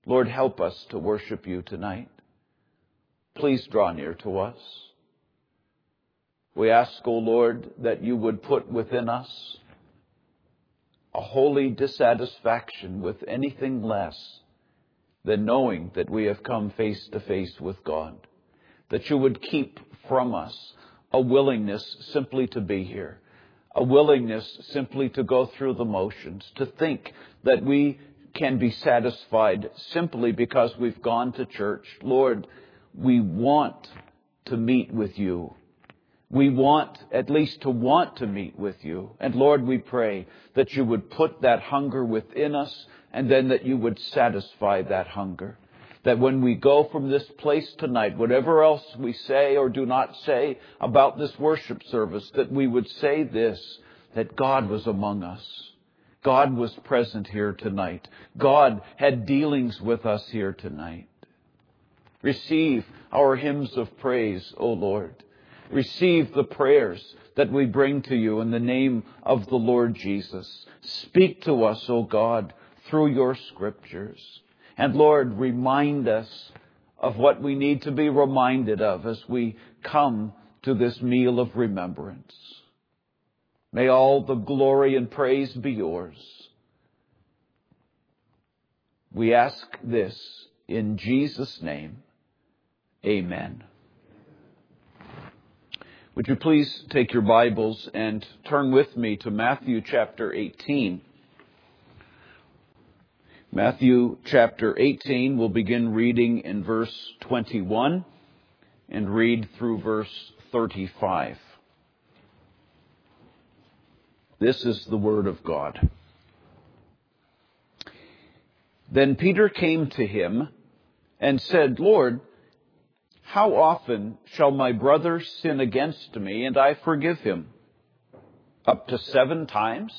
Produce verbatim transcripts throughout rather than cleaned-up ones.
Lord, help us to worship you tonight. Please draw near to us. We ask, O Lord, that you would put within us a holy dissatisfaction with anything less than knowing that we have come face to face with God. That you would keep from us a willingness simply to be here, a willingness simply to go through the motions, to think that we can be satisfied simply because we've gone to church. Lord, we want to meet with you. We want, at least to want to meet with you. And Lord, we pray that you would put that hunger within us and then that you would satisfy that hunger. That when we go from this place tonight, whatever else we say or do not say about this worship service, that we would say this, that God was among us. God was present here tonight. God had dealings with us here tonight. Receive our hymns of praise, O Lord. Receive the prayers that we bring to you in the name of the Lord Jesus. Speak to us, O God, through your scriptures. And Lord, remind us of what we need to be reminded of as we come to this meal of remembrance. May all the glory and praise be yours. We ask this in Jesus' name. Amen. Would you please take your Bibles and turn with me to Matthew chapter eighteen. Matthew chapter eighteen, we'll begin reading in verse twenty-one and read through verse thirty-five. This is the word of God. Then Peter came to him and said, Lord, how often shall my brother sin against me and I forgive him? Up to seven times?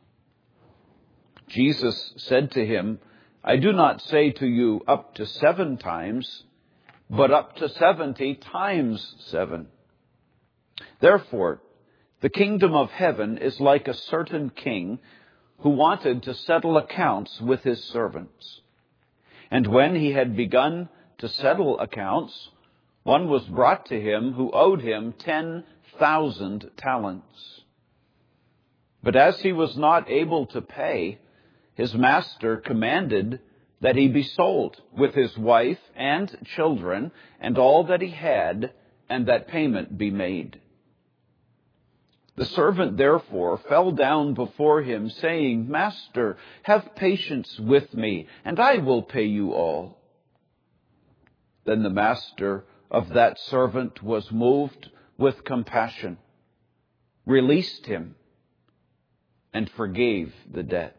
Jesus said to him, I do not say to you up to seven times, but up to seventy times seven. Therefore, the kingdom of heaven is like a certain king who wanted to settle accounts with his servants. And when he had begun to settle accounts, one was brought to him who owed him ten thousand talents. But as he was not able to pay, his master commanded that he be sold with his wife and children and all that he had, and that payment be made. The servant therefore fell down before him, saying, Master, have patience with me, and I will pay you all. Then the master of that servant was moved with compassion, released him, and forgave the debt.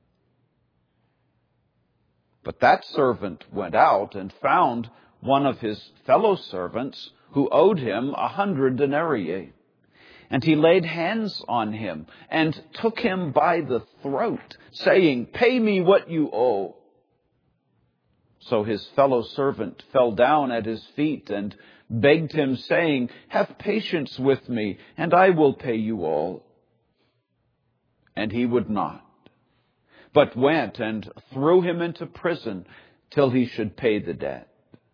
But that servant went out and found one of his fellow servants who owed him a hundred denarii. And he laid hands on him and took him by the throat, saying, Pay me what you owe. So his fellow servant fell down at his feet and begged him, saying, Have patience with me, and I will pay you all. And he would not, but went and threw him into prison till he should pay the debt.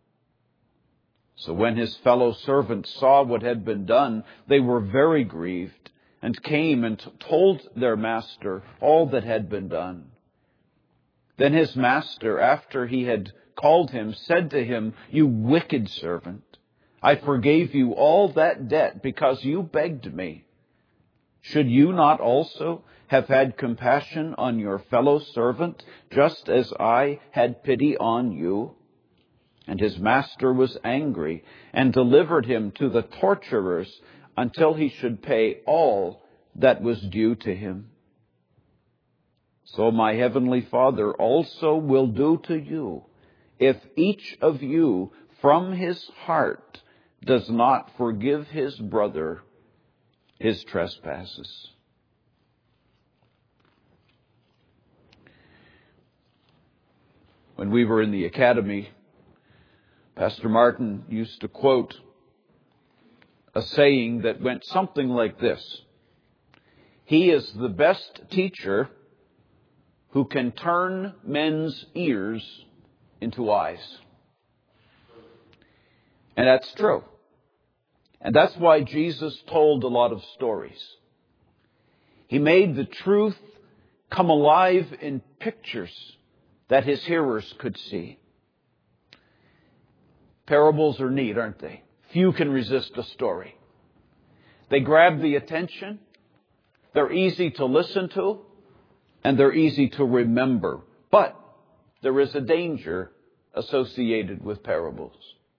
So when his fellow servants saw what had been done, they were very grieved, and came and told their master all that had been done. Then his master, after he had called him, said to him, You wicked servant, I forgave you all that debt because you begged me. Should you not also have had compassion on your fellow servant, just as I had pity on you? And his master was angry and delivered him to the torturers until he should pay all that was due to him. So my heavenly Father also will do to you, if each of you from his heart does not forgive his brother his trespasses. When we were in the academy, Pastor Martin used to quote a saying that went something like this: He is the best teacher who can turn men's ears into eyes. And that's true. And that's why Jesus told a lot of stories. He made the truth come alive in pictures that his hearers could see. Parables are neat, aren't they? Few can resist a story. They grab the attention. They're easy to listen to. And they're easy to remember. But there is a danger associated with parables.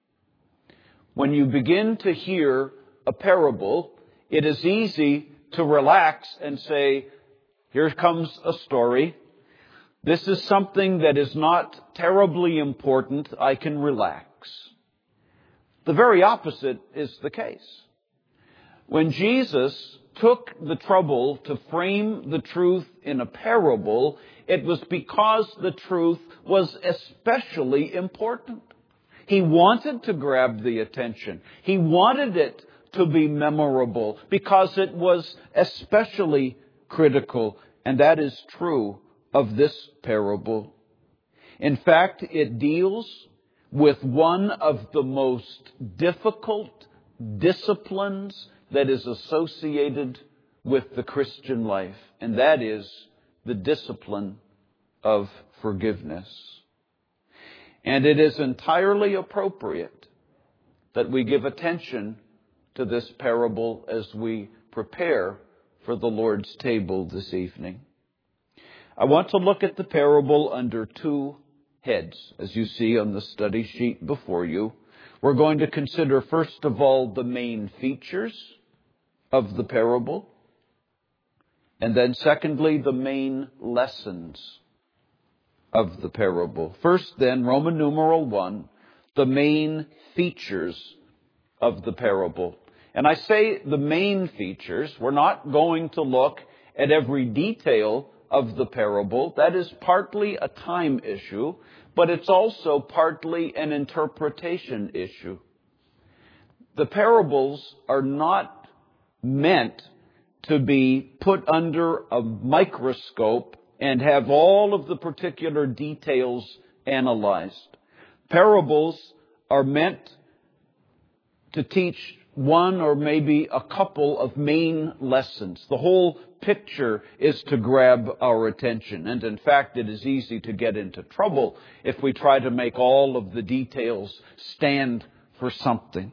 When you begin to hear a parable, it is easy to relax and say, here comes a story. This is something that is not terribly important. I can relax. The very opposite is the case. When Jesus took the trouble to frame the truth in a parable, it was because the truth was especially important. He wanted to grab the attention. He wanted it to be memorable because it was especially critical. And that is true of this parable. In fact, it deals with one of the most difficult disciplines that is associated with the Christian life. And that is the discipline of forgiveness. And it is entirely appropriate that we give attention to this parable as we prepare for the Lord's table this evening. I want to look at the parable under two heads, as you see on the study sheet before you. We're going to consider, first of all, the main features of the parable, and then secondly, the main lessons of the parable. First, then, Roman numeral one, the main features of the parable. And I say the main features. We're not going to look at every detail of the parable. That is partly a time issue, but it's also partly an interpretation issue. The parables are not meant to be put under a microscope and have all of the particular details analyzed. Parables are meant to teach one or maybe a couple of main lessons. The whole picture is to grab our attention. And in fact, it is easy to get into trouble if we try to make all of the details stand for something.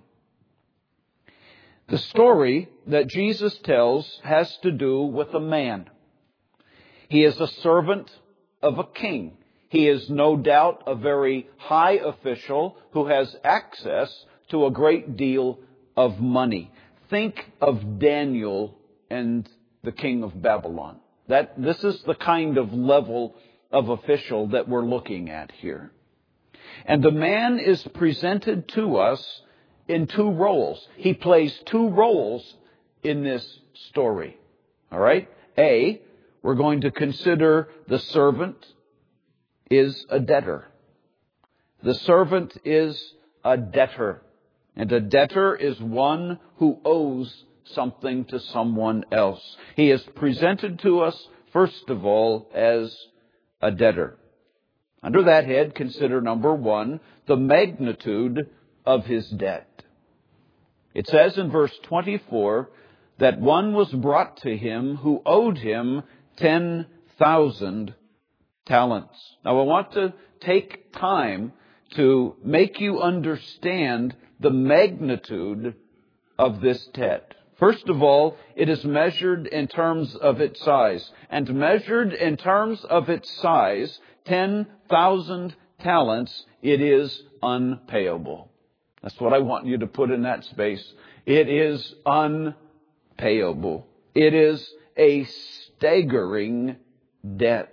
The story that Jesus tells has to do with a man. He is a servant of a king. He is no doubt a very high official who has access to a great deal of money. Think of Daniel and the king of Babylon. That this is the kind of level of official that we're looking at here. And the man is presented to us in two roles. He plays two roles in this story. All right? A, we're going to consider the servant is a debtor. The servant is a debtor. And a debtor is one who owes something to someone else. He is presented to us, first of all, as a debtor. Under that head, consider number one, the magnitude of his debt. It says in verse twenty-four that one was brought to him who owed him ten thousand talents. Now I want to take time to make you understand the magnitude of this debt. First of all, it is measured in terms of its size. And measured in terms of its size, ten thousand talents, it is unpayable. That's what I want you to put in that space. It is unpayable. It is a staggering debt.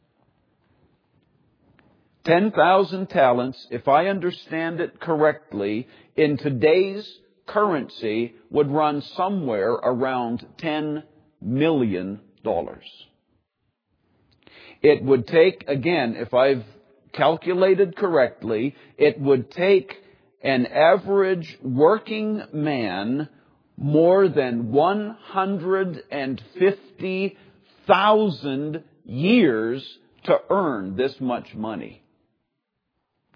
ten thousand talents, if I understand it correctly, in today's currency would run somewhere around ten million dollars. It would take, again, if I've calculated correctly, it would take an average working man more than one hundred fifty thousand years to earn this much money.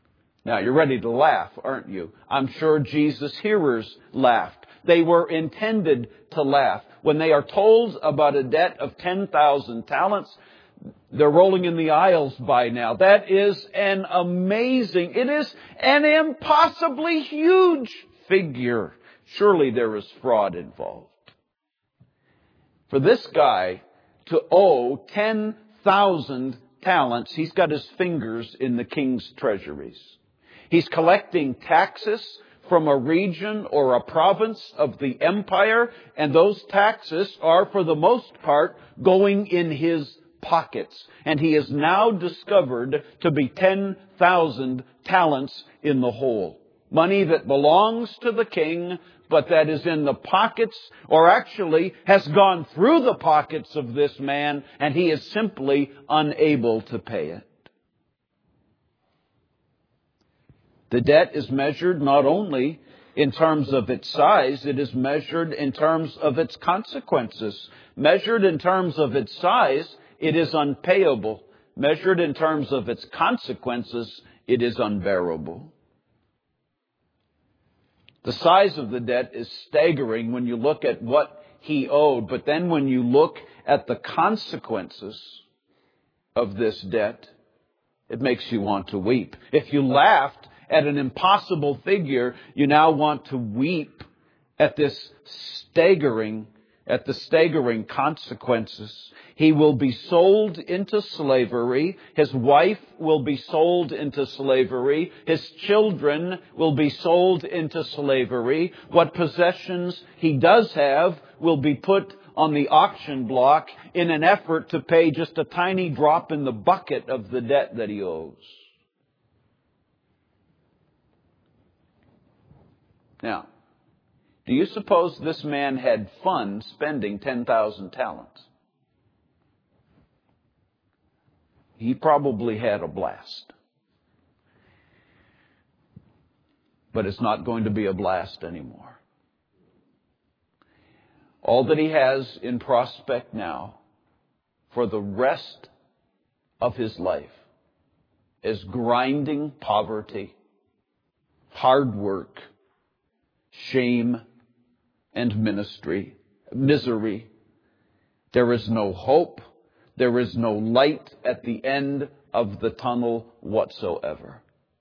Now, you're ready to laugh, aren't you? I'm sure Jesus' hearers laughed. They were intended to laugh. When they are told about a debt of ten thousand talents, they're rolling in the aisles by now. That is an amazing, it is an impossibly huge figure. Surely there is fraud involved. For this guy to owe ten thousand talents, he's got his fingers in the king's treasuries. He's collecting taxes from a region or a province of the empire, and those taxes are, for the most part, going in his pockets. And he is now discovered to be ten thousand talents in the hole. Money that belongs to the king, but that is in the pockets, or actually has gone through the pockets of this man, and he is simply unable to pay it. The debt is measured not only in terms of its size, it is measured in terms of its consequences. Measured in terms of its size, it is unpayable. Measured in terms of its consequences, it is unbearable. The size of the debt is staggering when you look at what he owed, but then when you look at the consequences of this debt, it makes you want to weep. If you laughed at an impossible figure, you now want to weep at this staggering, at the staggering consequences. He will be sold into slavery. His wife will be sold into slavery. His children will be sold into slavery. What possessions he does have will be put on the auction block in an effort to pay just a tiny drop in the bucket of the debt that he owes. Now, do you suppose this man had fun spending ten thousand talents? He probably had a blast. But it's not going to be a blast anymore. All that he has in prospect now for the rest of his life is grinding poverty, hard work, shame, and ministry, misery. There is no hope. There is no light at the end of the tunnel whatsoever.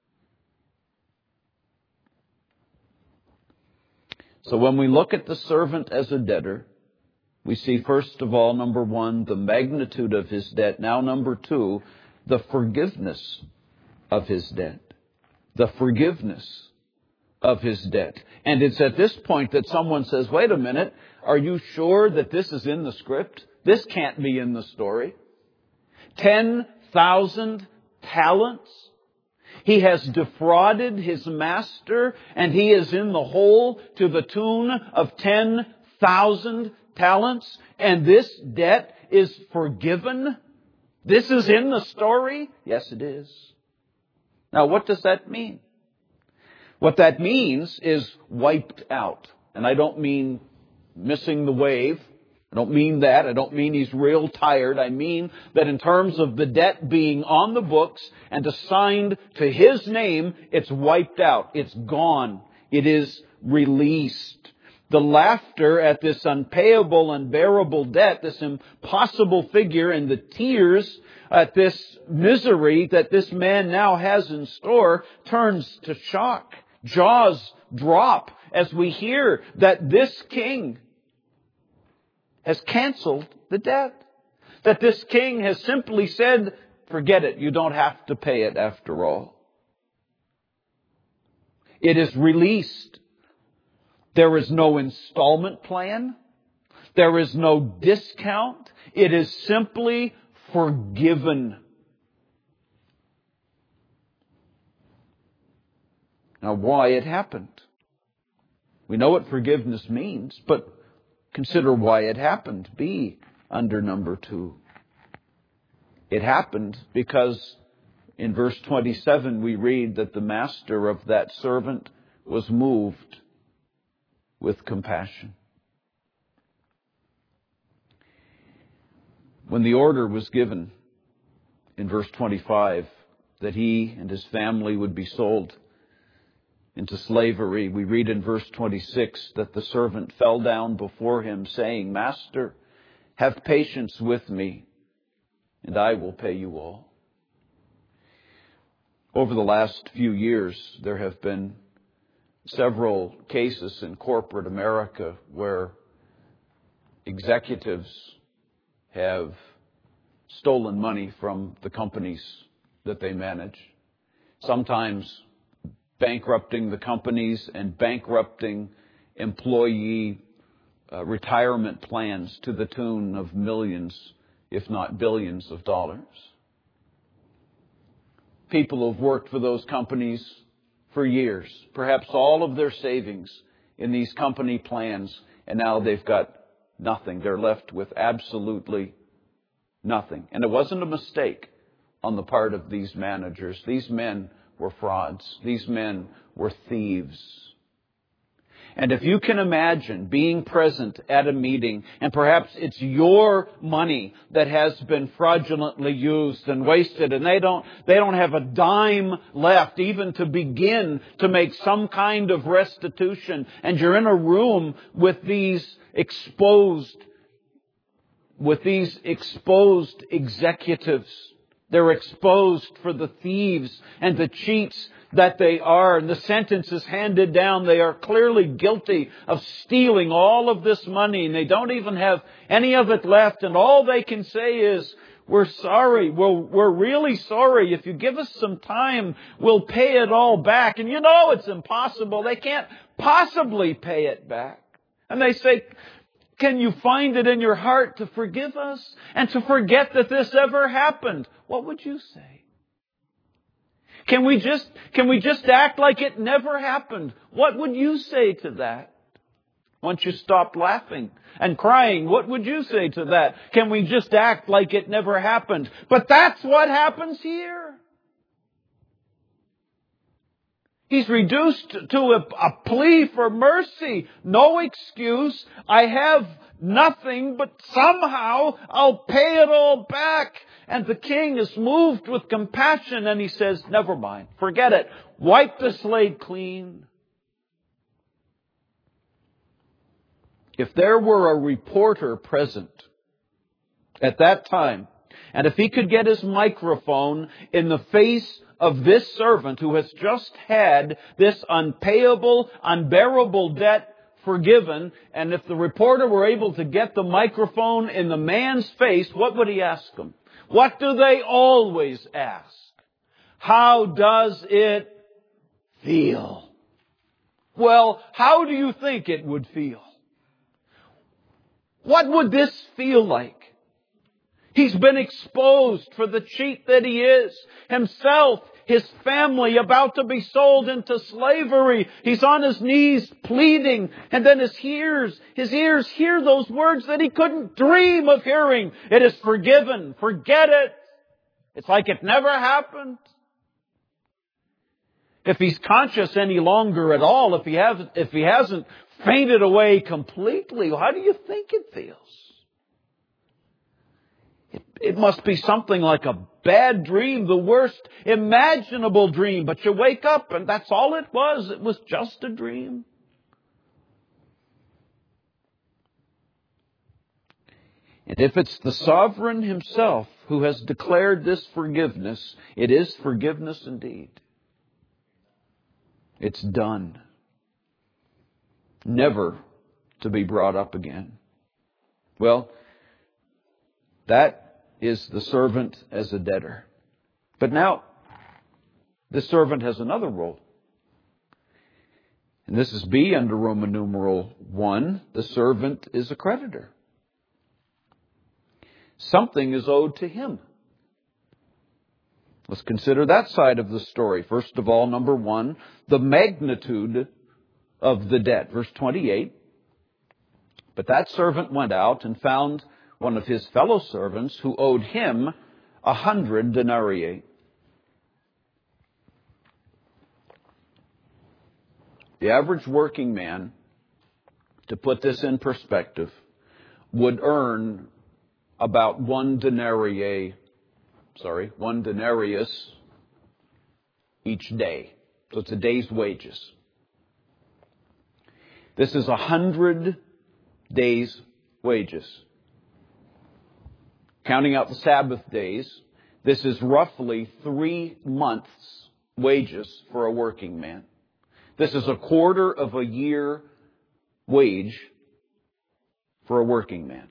So when we look at the servant as a debtor, we see first of all, number one, the magnitude of his debt. Now, number two, the forgiveness of his debt. The forgiveness of his debt. And it's at this point that someone says, wait a minute, are you sure that this is in the script? This can't be in the story. Ten thousand talents. He has defrauded his master, and he is in the hole to the tune of ten thousand talents. And this debt is forgiven. This is in the story? Yes, it is. Now, what does that mean? What that means is wiped out. And I don't mean missing the wave. I don't mean that. I don't mean he's real tired. I mean that in terms of the debt being on the books and assigned to his name, it's wiped out. It's gone. It is released. The laughter at this unpayable, unbearable debt, this impossible figure, and the tears at this misery that this man now has in store turns to shock. Jaws drop as we hear that this king has canceled the debt. That this king has simply said, forget it, you don't have to pay it after all. It is released. There is no installment plan. There is no discount. It is simply forgiven. Now, why it happened? We know what forgiveness means, but consider why it happened. B, under number two. It happened because in verse twenty-seven we read that the master of that servant was moved with compassion. When the order was given in verse twenty-five that he and his family would be sold into slavery. We read in verse twenty-six that the servant fell down before him, saying, Master, have patience with me, and I will pay you all. Over the last few years, there have been several cases in corporate America where executives have stolen money from the companies that they manage, sometimes bankrupting the companies and bankrupting employee uh, retirement plans to the tune of millions, if not billions of dollars. People who've worked for those companies for years, perhaps all of their savings in these company plans, and now they've got nothing. They're left with absolutely nothing. And it wasn't a mistake on the part of these managers. These men were frauds. These men were thieves. And if you can imagine being present at a meeting, and perhaps it's your money that has been fraudulently used and wasted, and they don't, they don't have a dime left even to begin to make some kind of restitution, and you're in a room with these exposed, with these exposed executives. They're exposed for the thieves and the cheats that they are. And the sentence is handed down. They are clearly guilty of stealing all of this money, and they don't even have any of it left. And all they can say is, we're sorry. We're, we're really sorry. If you give us some time, we'll pay it all back. And you know it's impossible. They can't possibly pay it back. And they say, can you find it in your heart to forgive us and to forget that this ever happened? What would you say? Can we just, can we just act like it never happened? What would you say to that? Once you stopped laughing and crying, what would you say to that? Can we just act like it never happened? But that's what happens here. He's reduced to a, a plea for mercy. No excuse. I have nothing, but somehow I'll pay it all back. And the king is moved with compassion, and he says, never mind. Forget it. Wipe the slate clean. If there were a reporter present at that time, and if he could get his microphone in the face of this servant who has just had this unpayable, unbearable debt forgiven, and if the reporter were able to get the microphone in the man's face, what would he ask him? What do they always ask? How does it feel? Well, how do you think it would feel? What would this feel like? He's been exposed for the cheat that he is. Himself, his family about to be sold into slavery. He's on his knees pleading. And then his ears, his ears hear those words that he couldn't dream of hearing. It is forgiven. Forget it. It's like it never happened. If he's conscious any longer at all, if he hasn't, if he hasn't fainted away completely, how do you think it feels? It, it must be something like a bad dream, the worst imaginable dream. But you wake up and that's all it was. It was just a dream. And if it's the sovereign himself who has declared this forgiveness, it is forgiveness indeed. It's done. Never to be brought up again. Well, that is the servant as a debtor. But now, this servant has another role. And this is B under Roman numeral one. The servant is a creditor. Something is owed to him. Let's consider that side of the story. First of all, number one, the magnitude of the debt. Verse twenty-eight. But that servant went out and found one of his fellow servants who owed him a hundred denarii. The average working man, to put this in perspective, would earn about one denarii, sorry, one denarius each day. So it's a day's wages. This is a hundred days' wages. Counting out the Sabbath days, this is roughly three months' wages for a working man. This is a quarter of a year wage for a working man.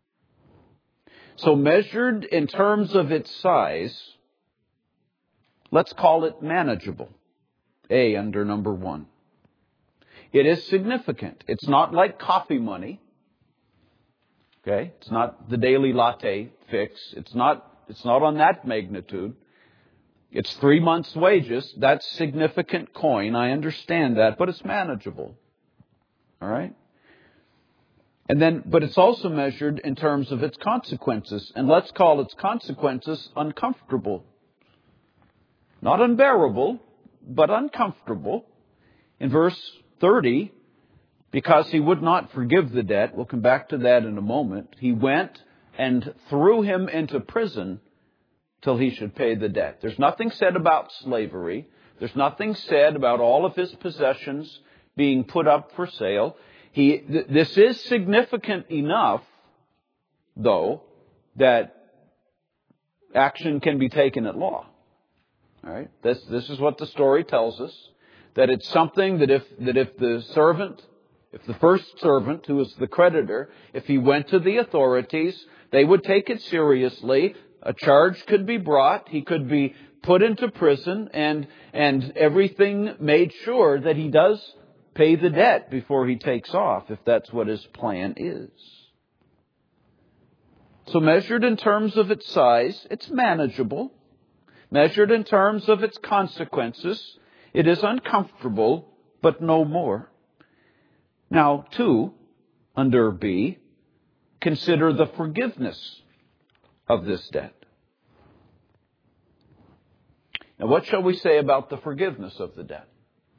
So measured in terms of its size, let's call it manageable. A under number one. It is significant. It's not like coffee money. Okay? It's not the daily latte fix. It's not, it's not on that magnitude. It's three months' wages. That's significant coin. I understand that, but it's manageable. All right? And then, but it's also measured in terms of its consequences. And let's call its consequences uncomfortable. Not unbearable, but uncomfortable. In verse thirty, because he would not forgive the debt, we'll come back to that in a moment, he went and threw him into prison till he should pay the debt. There's nothing said about slavery. There's nothing said about all of his possessions being put up for sale. He, th- this is significant enough, though, that action can be taken at law. All right? This, this is what the story tells us. That it's something that if, that if the servant, if the first servant, who is the creditor, if he went to the authorities, they would take it seriously. A charge could be brought. He could be put into prison, and, and everything made sure that he does pay the debt before he takes off, if that's what his plan is. So measured in terms of its size, it's manageable. Measured in terms of its consequences, it is uncomfortable, but no more. Now, two, under B, consider the forgiveness of this debt. Now, what shall we say about the forgiveness of the debt?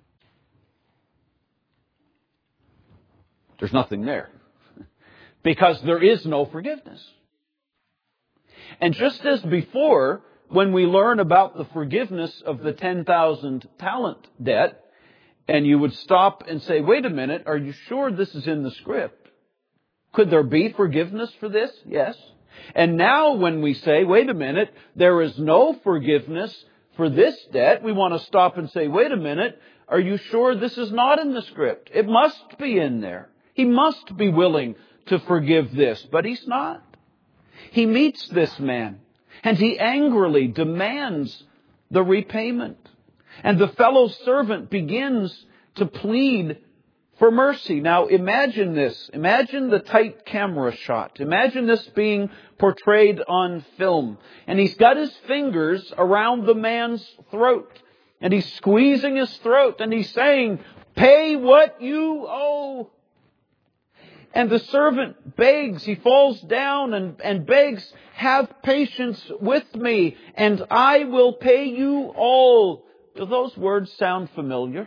There's nothing there. Because there is no forgiveness. And just as before, when we learn about the forgiveness of the ten thousand talent debt, and you would stop and say, wait a minute, are you sure this is in the script? Could there be forgiveness for this? Yes. And now when we say, wait a minute, there is no forgiveness for this debt, we want to stop and say, wait a minute, are you sure this is not in the script? It must be in there. He must be willing to forgive this, but he's not. He meets this man, and he angrily demands the repayment. And the fellow servant begins to plead for mercy. Now imagine this. Imagine the tight camera shot. Imagine this being portrayed on film. And he's got his fingers around the man's throat. And he's squeezing his throat. And he's saying, pay what you owe. And the servant begs, he falls down and, and begs, have patience with me, and I will pay you all. Do those words sound familiar?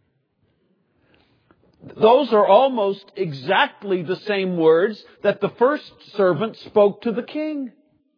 Those are almost exactly the same words that the first servant spoke to the king.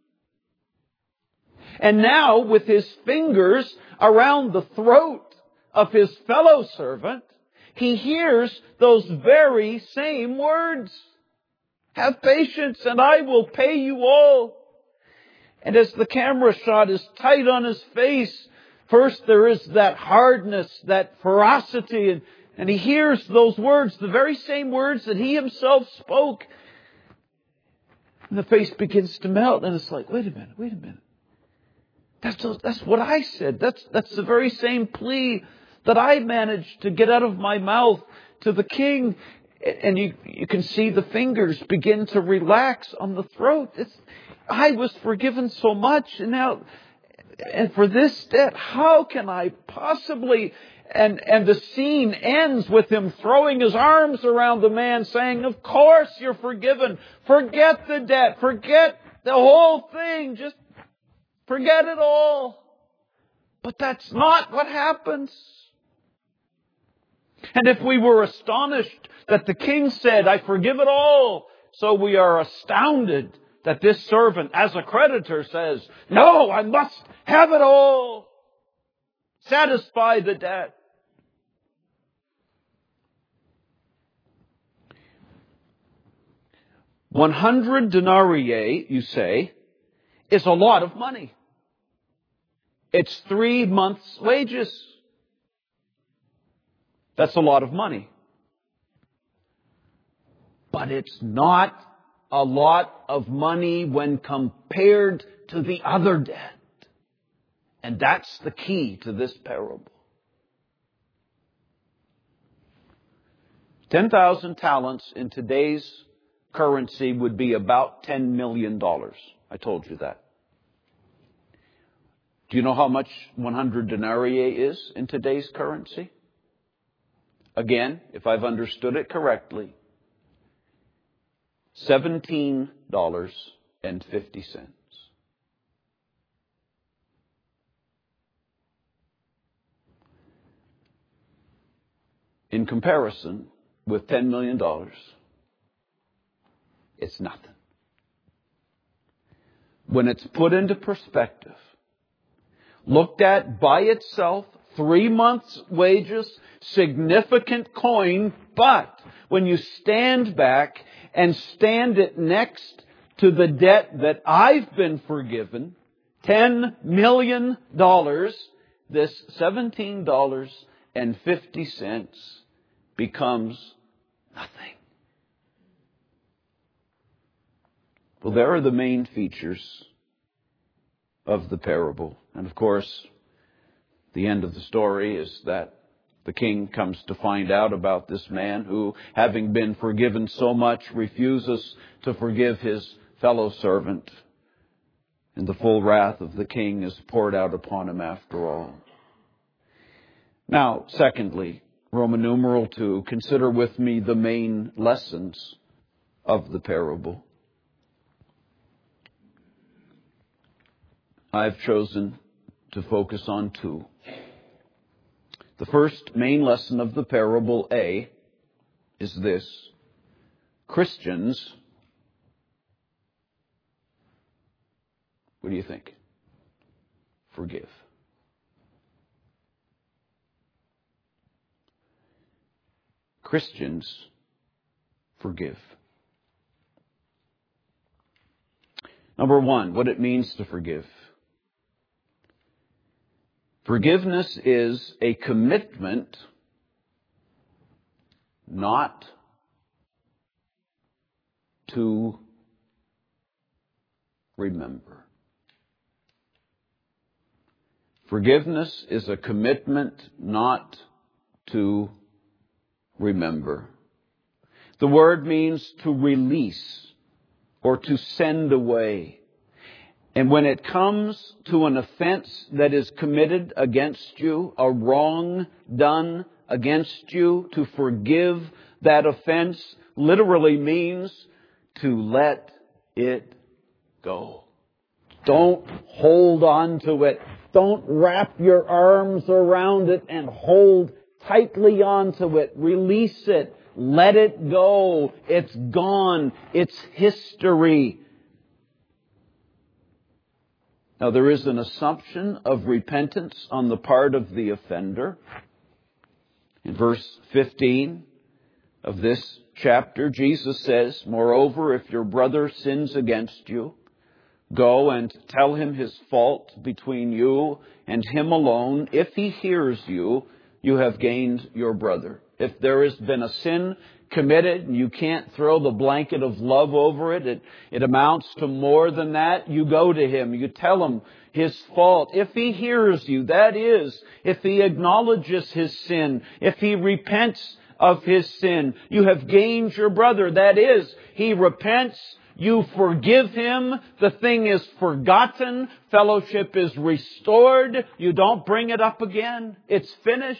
And now, with his fingers around the throat of his fellow servant, he hears those very same words. Have patience and I will pay you all. And as the camera shot is tight on his face, first there is that hardness, that ferocity, and, and he hears those words, the very same words that he himself spoke. And the face begins to melt, and it's like, wait a minute, wait a minute. That's, that's what I said. That's, that's the very same plea that I managed to get out of my mouth to the king. And you, you can see the fingers begin to relax on the throat. It's, I was forgiven so much, and now, and for this debt, how can I possibly? And, and the scene ends with him throwing his arms around the man saying, of course you're forgiven. Forget the debt. Forget the whole thing. Just forget it all. But that's not what happens. And if we were astonished that the king said, I forgive it all, so we are astounded that this servant, as a creditor, says, no, I must have it all. Satisfy the debt. one hundred denarii, you say, is a lot of money. It's three months' wages. That's a lot of money. But it's not a lot of money when compared to the other debt. And that's the key to this parable. ten thousand talents in today's currency would be about ten million dollars. I told you that. Do you know how much one hundred denarii is in today's currency? Again, if I've understood it correctly, seventeen dollars and fifty cents. In comparison with ten million dollars, it's nothing. When it's put into perspective, looked at by itself, three months' wages, significant coin, but when you stand back and stand it next to the debt that I've been forgiven, ten million dollars, this seventeen dollars and fifty cents becomes nothing. Well, there are the main features of the parable. And of course, the end of the story is that the king comes to find out about this man who, having been forgiven so much, refuses to forgive his fellow servant. And the full wrath of the king is poured out upon him after all. Now, secondly, Roman numeral two, consider with me the main lessons of the parable. I've chosen to focus on two. The first main lesson of the parable, A, is this: Christians, what do you think? Forgive. Christians forgive. Number one, what it means to forgive. Forgiveness is a commitment not to remember. Forgiveness is a commitment not to remember. The word means to release or to send away. And when it comes to an offense that is committed against you, a wrong done against you, to forgive that offense literally means to let it go. Don't hold on to it. Don't wrap your arms around it and hold tightly onto it. Release it. Let it go. It's gone. It's history. Now, there is an assumption of repentance on the part of the offender. In verse fifteen of this chapter, Jesus says, "Moreover, if your brother sins against you, go and tell him his fault between you and him alone. If he hears you, you have gained your brother." If there has been a sin committed and you can't throw the blanket of love over it, it, it amounts to more than that, you go to him, you tell him his fault. If he hears you, that is, if he acknowledges his sin, if he repents of his sin, you have gained your brother. That is, he repents, you forgive him, the thing is forgotten, fellowship is restored, you don't bring it up again, it's finished.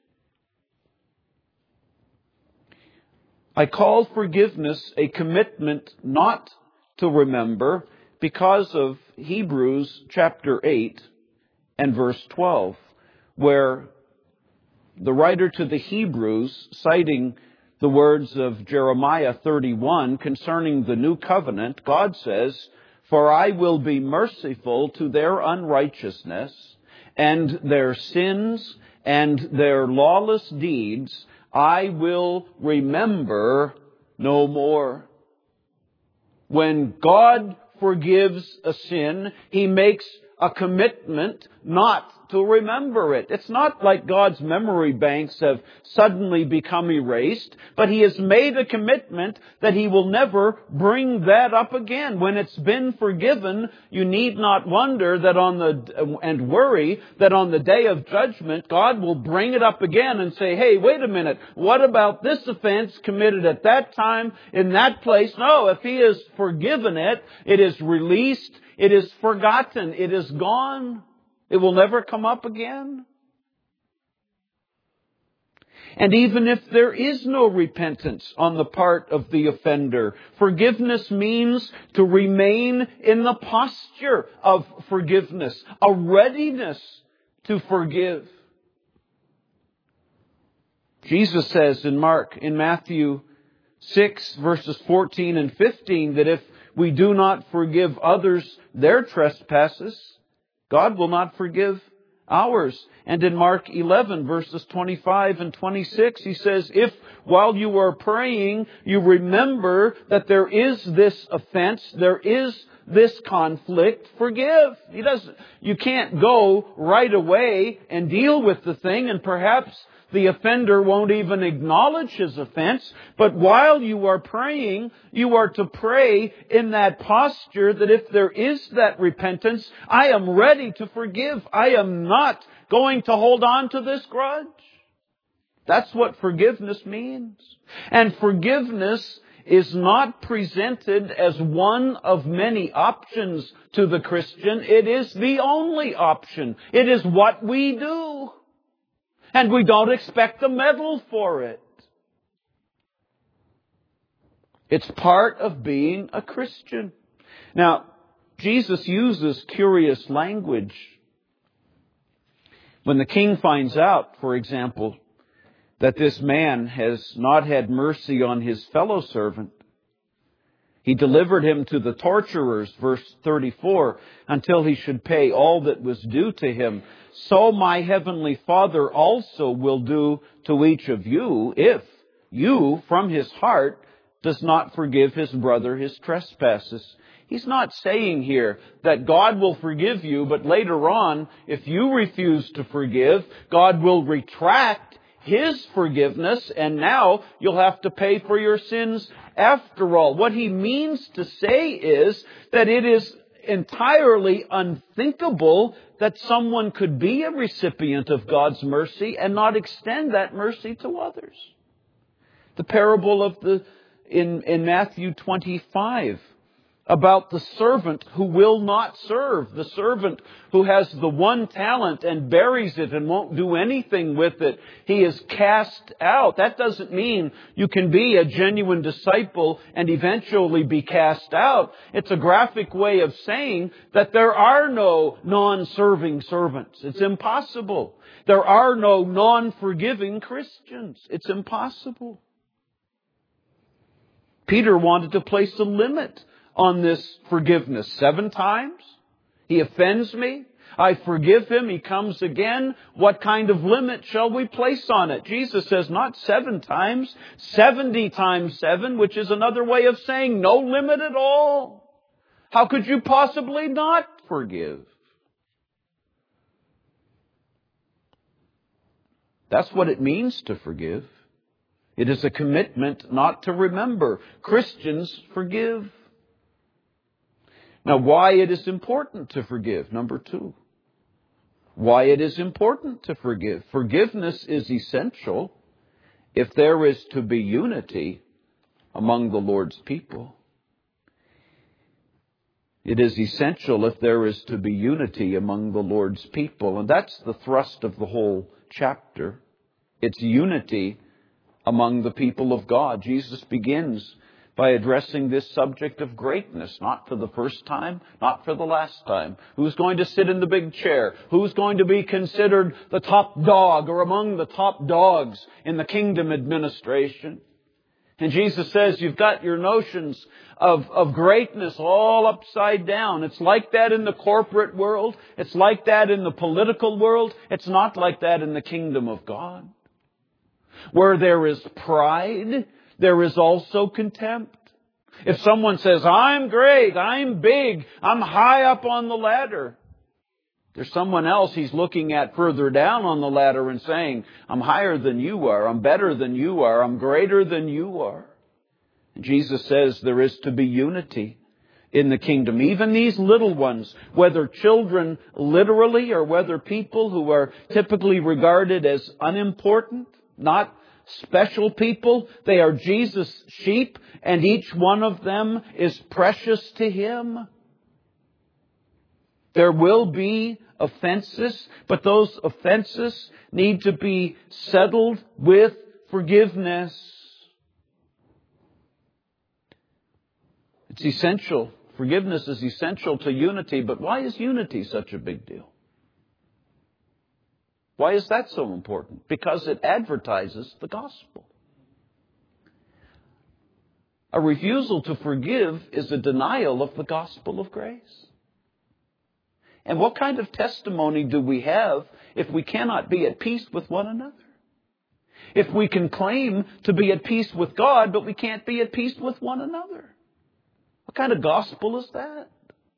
I call forgiveness a commitment not to remember because of Hebrews chapter eight and verse twelve, where the writer to the Hebrews, citing the words of Jeremiah thirty-one concerning the new covenant, God says, "For I will be merciful to their unrighteousness, and their sins and their lawless deeds I will remember no more. When God forgives a sin, He makes a commitment not to remember it. It's not like God's memory banks have suddenly become erased, but He has made a commitment that He will never bring that up again. When it's been forgiven, you need not wonder that on the, and worry that on the day of judgment, God will bring it up again and say, hey, wait a minute, what about this offense committed at that time in that place? No, if He has forgiven it, it is released, it is forgotten, it is gone. It will never come up again. And even if there is no repentance on the part of the offender, forgiveness means to remain in the posture of forgiveness, a readiness to forgive. Jesus says in Mark, in Matthew six, verses fourteen and fifteen, that if we do not forgive others their trespasses, God will not forgive ours. And in Mark eleven, verses twenty-five and twenty-six, He says, if while you are praying, you remember that there is this offense, there is this conflict, forgive. He doesn't, you can't go right away and deal with the thing, and perhaps the offender won't even acknowledge his offense. But while you are praying, you are to pray in that posture that if there is that repentance, I am ready to forgive. I am not going to hold on to this grudge. That's what forgiveness means. And forgiveness is not presented as one of many options to the Christian. It is the only option. It is what we do. And we don't expect a medal for it. It's part of being a Christian. Now, Jesus uses curious language. When the king finds out, for example, that this man has not had mercy on his fellow servant, He delivered him to the torturers, verse thirty-four, until he should pay all that was due to him. So my heavenly Father also will do to each of you if you, from his heart, does not forgive his brother his trespasses. He's not saying here that God will forgive you, but later on, if you refuse to forgive, God will retract His forgiveness, and now you'll have to pay for your sins after all. What he means to say is that it is entirely unthinkable that someone could be a recipient of God's mercy and not extend that mercy to others. The parable of the in, in Matthew twenty-five about the servant who will not serve, the servant who has the one talent and buries it and won't do anything with it. He is cast out. That doesn't mean you can be a genuine disciple and eventually be cast out. It's a graphic way of saying that there are no non-serving servants. It's impossible. There are no non-forgiving Christians. It's impossible. Peter wanted to place a limit on this forgiveness. Seven times he offends me, I forgive him, he comes again. What kind of limit shall we place on it? Jesus says not seven times, seventy times seven, which is another way of saying no limit at all. How could you possibly not forgive? That's what it means to forgive. It is a commitment not to remember. Christians forgive. Now, why it is important to forgive. Number two. Why it is important to forgive. Forgiveness is essential if there is to be unity among the Lord's people. It is essential if there is to be unity among the Lord's people. And that's the thrust of the whole chapter. It's unity among the people of God. Jesus begins by addressing this subject of greatness, not for the first time, not for the last time. Who's going to sit in the big chair? Who's going to be considered the top dog or among the top dogs in the kingdom administration? And Jesus says you've got your notions of, of greatness all upside down. It's like that in the corporate world. It's like that in the political world. It's not like that in the kingdom of God. Where there is pride, there is also contempt. If someone says, I'm great, I'm big, I'm high up on the ladder, there's someone else he's looking at further down on the ladder and saying, I'm higher than you are, I'm better than you are, I'm greater than you are. And Jesus says there is to be unity in the kingdom. Even these little ones, whether children literally or whether people who are typically regarded as unimportant, not special people, they are Jesus' sheep, and each one of them is precious to Him. There will be offenses, but those offenses need to be settled with forgiveness. It's essential. Forgiveness is essential to unity, but why is unity such a big deal? Why is that so important? Because it advertises the gospel. A refusal to forgive is a denial of the gospel of grace. And what kind of testimony do we have if we cannot be at peace with one another? If we can claim to be at peace with God, but we can't be at peace with one another? What kind of gospel is that?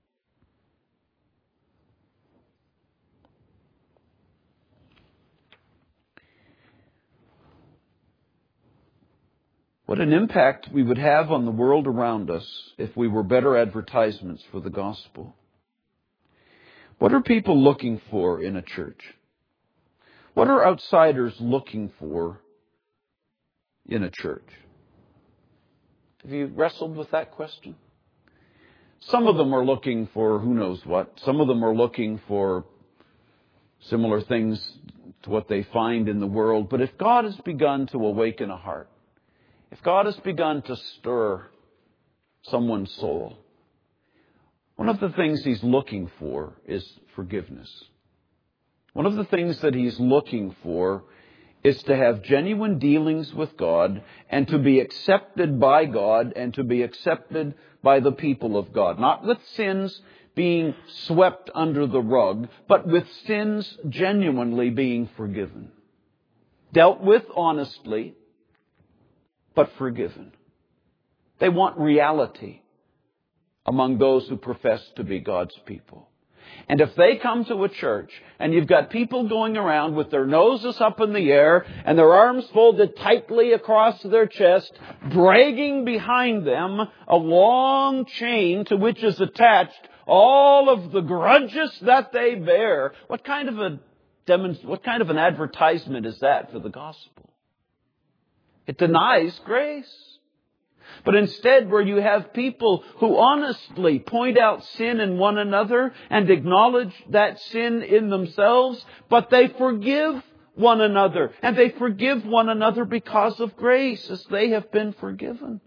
What an impact we would have on the world around us if we were better advertisements for the gospel. What are people looking for in a church? What are outsiders looking for in a church? Have you wrestled with that question? Some of them are looking for who knows what. Some of them are looking for similar things to what they find in the world. But if God has begun to awaken a heart, if God has begun to stir someone's soul, one of the things He's looking for is forgiveness. One of the things that He's looking for is to have genuine dealings with God and to be accepted by God and to be accepted by the people of God. Not with sins being swept under the rug, but with sins genuinely being forgiven. Dealt with honestly, but forgiven. They want reality among those who profess to be God's people. And if they come to a church and you've got people going around with their noses up in the air and their arms folded tightly across their chest, dragging behind them a long chain to which is attached all of the grudges that they bear, what kind of a demonst- what kind of an advertisement is that for the gospel? It denies grace. But instead, where you have people who honestly point out sin in one another and acknowledge that sin in themselves, but they forgive one another. And they forgive one another because of grace, as they have been forgiven.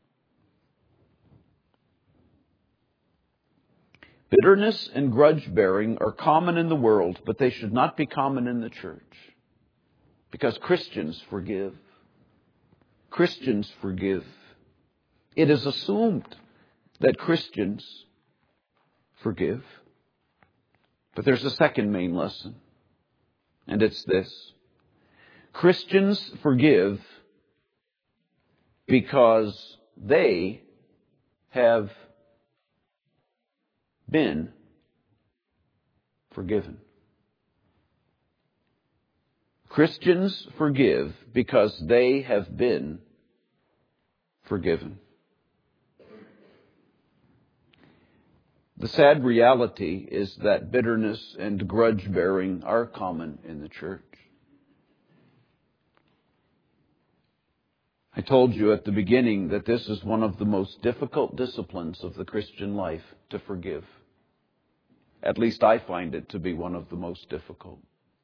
Bitterness and grudge-bearing are common in the world, but they should not be common in the church. Because Christians forgive. Christians forgive. It is assumed that Christians forgive. But there's a second main lesson, and it's this. Christians forgive because they have been forgiven. Christians forgive because they have been forgiven. The sad reality is that bitterness and grudge-bearing are common in the church. I told you at the beginning that this is one of the most difficult disciplines of the Christian life, to forgive. At least I find it to be one of the most difficult.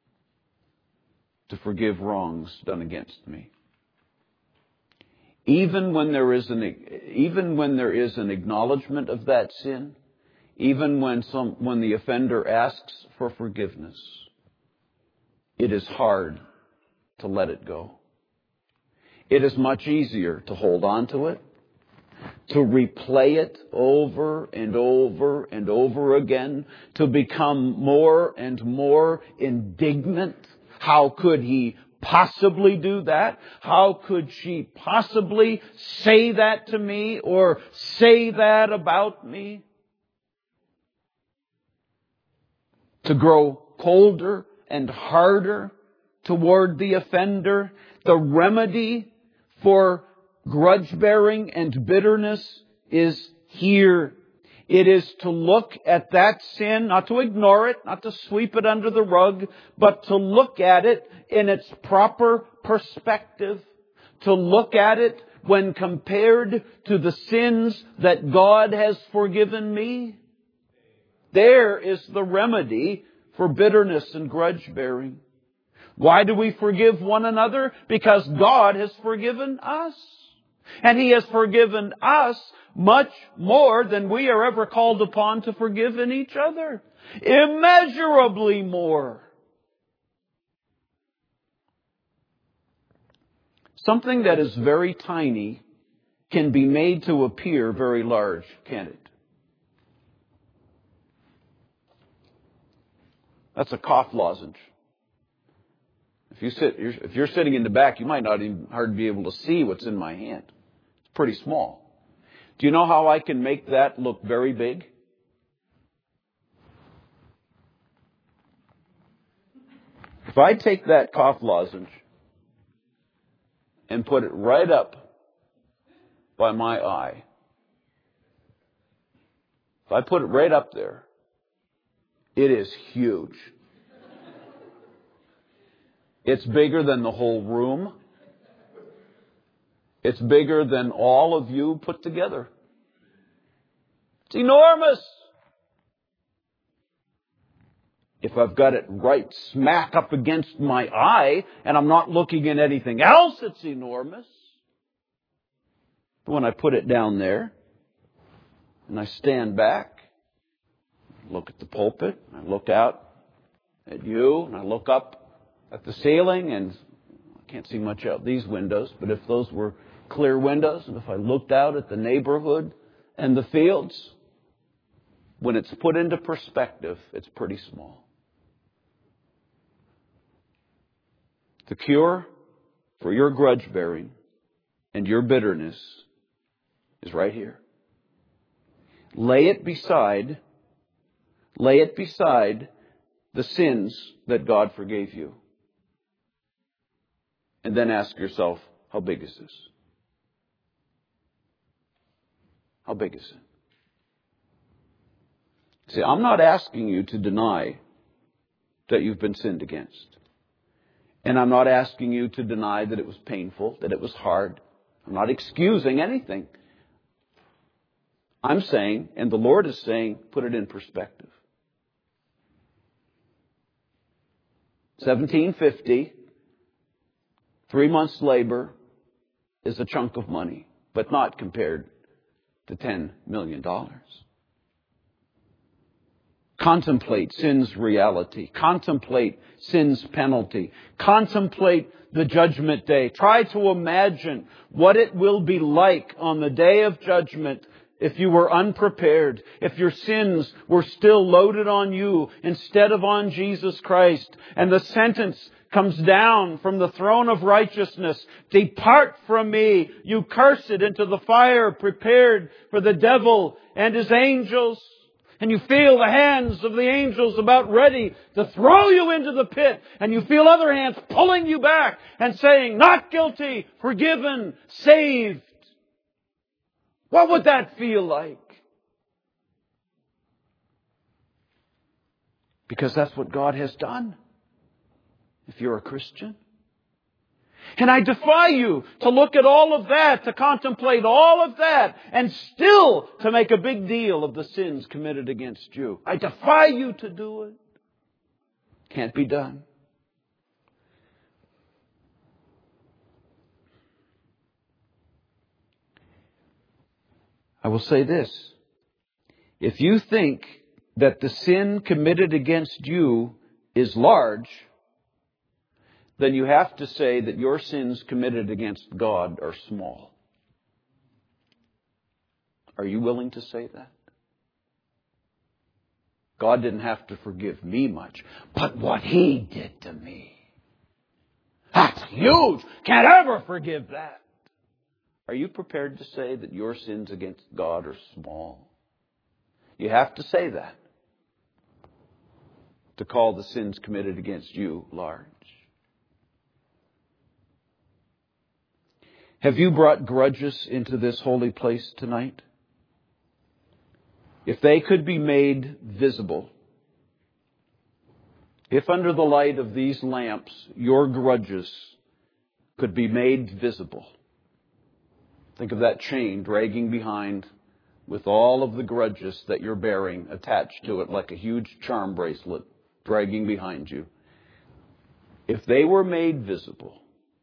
To forgive wrongs done against me. Even when there is an, even when there is an acknowledgement of that sin, even when some, when the offender asks for forgiveness, it is hard to let it go. It is much easier to hold on to it, to replay it over and over and over again, to become more and more indignant. How could he possibly do that? How could she possibly say that to me or say that about me? To grow colder and harder toward the offender. The remedy for grudge-bearing and bitterness is here. It is to look at that sin, not to ignore it, not to sweep it under the rug, but to look at it in its proper perspective. To look at it when compared to the sins that God has forgiven me. There is the remedy for bitterness and grudge-bearing. Why do we forgive one another? Because God has forgiven us. And He has forgiven us much more than we are ever called upon to forgive in each other. Immeasurably more. Something that is very tiny can be made to appear very large, can't it? That's a cough lozenge. If you sit, if you're sitting in the back, you might not even hardly be able to see what's in my hand. It's pretty small. Do you know how I can make that look very big? If I take that cough lozenge and put it right up by my eye, if I put it right up there, it is huge. It's bigger than the whole room. It's bigger than all of you put together. It's enormous. If I've got it right smack up against my eye and I'm not looking at anything else, it's enormous. But when I put it down there and I stand back, look at the pulpit, I look out at you, and I look up at the ceiling, and I can't see much out these windows, but if those were clear windows, and if I looked out at the neighborhood and the fields, when it's put into perspective, it's pretty small. The cure for your grudge bearing and your bitterness is right here. Lay it beside, lay it beside the sins that God forgave you. And then ask yourself, how big is this? How big is it? See, I'm not asking you to deny that you've been sinned against. And I'm not asking you to deny that it was painful, that it was hard. I'm not excusing anything. I'm saying, and the Lord is saying, put it in perspective. seventeen fifty, three months' labor is a chunk of money, but not compared to ten million dollars. Contemplate sin's reality. Contemplate sin's penalty. Contemplate the judgment day. Try to imagine what it will be like on the day of judgment if you were unprepared, if your sins were still loaded on you instead of on Jesus Christ, and the sentence comes down from the throne of righteousness. Depart from me, you cursed, into the fire prepared for the devil and his angels. And you feel the hands of the angels about ready to throw you into the pit. And you feel other hands pulling you back and saying, not guilty, forgiven, saved. What would that feel like? Because that's what God has done. If you're a Christian. And I defy you to look at all of that, to contemplate all of that, and still to make a big deal of the sins committed against you. I defy you to do it. Can't be done. I will say this. If you think that the sin committed against you is large, then you have to say that your sins committed against God are small. Are you willing to say that? God didn't have to forgive me much, but what He did to me, that's huge. Can't ever forgive that. Are you prepared to say that your sins against God are small? You have to say that to call the sins committed against you large. Have you brought grudges into this holy place tonight? If they could be made visible, if under the light of these lamps your grudges could be made visible, think of that chain dragging behind with all of the grudges that you're bearing attached to it like a huge charm bracelet dragging behind you. If they were made visible,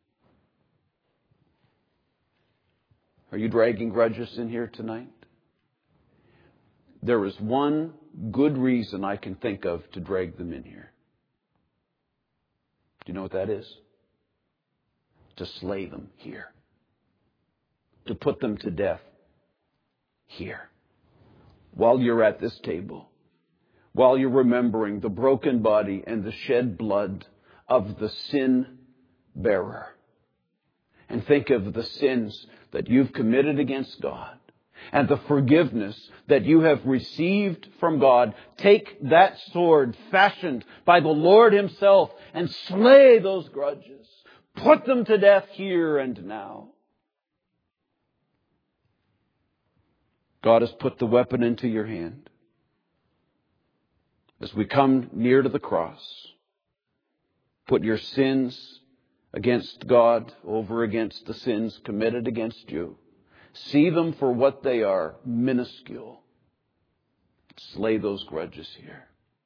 are you dragging grudges in here tonight? There is one good reason I can think of to drag them in here. Do you know what that is? To slay them here. To put them to death here. While you're at this table. While you're remembering the broken body and the shed blood of the sin bearer. And think of the sins that you've committed against God. And the forgiveness that you have received from God. Take that sword fashioned by the Lord Himself and slay those grudges. Put them to death here and now. God has put the weapon into your hand. As we come near to the cross, put your sins against God over against the sins committed against you. See them for what they are, minuscule. Slay those grudges here.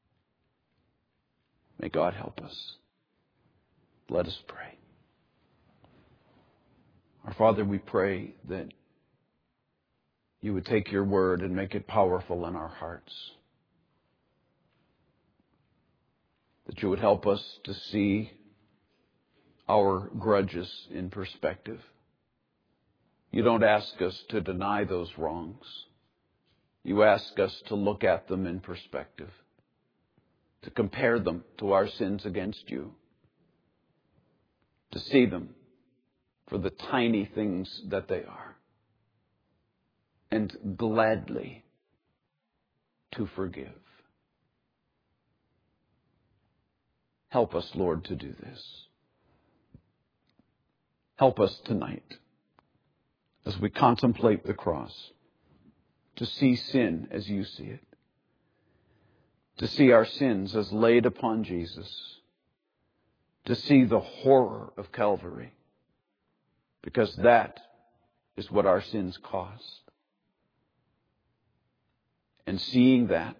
May God help us. Let us pray. Our Father, we pray that You would take Your word and make it powerful in our hearts. That You would help us to see our grudges in perspective. You don't ask us to deny those wrongs. You ask us to look at them in perspective, to compare them to our sins against You, to see them for the tiny things that they are, and gladly to forgive. Help us, Lord, to do this. Help us tonight, as we contemplate the cross, to see sin as You see it. To see our sins as laid upon Jesus. To see the horror of Calvary. Because that is what our sins cost. And seeing that,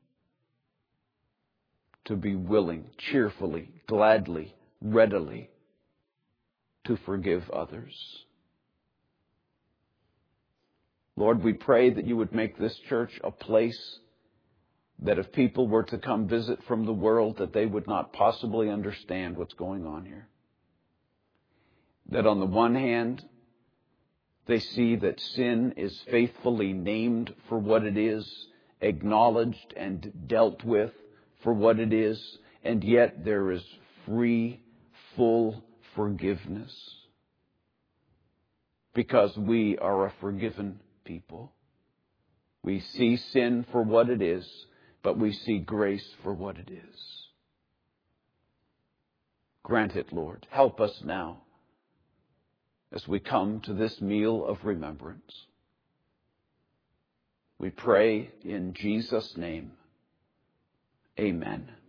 to be willing, cheerfully, gladly, readily, to forgive others. Lord, we pray that You would make this church a place that if people were to come visit from the world, that they would not possibly understand what's going on here. That on the one hand, they see that sin is faithfully named for what it is, acknowledged and dealt with for what it is, and yet there is free, full forgiveness. Because we are a forgiven people. We see sin for what it is, but we see grace for what it is. Grant it, Lord. Help us now as we come to this meal of remembrance. We pray in Jesus' name. Amen.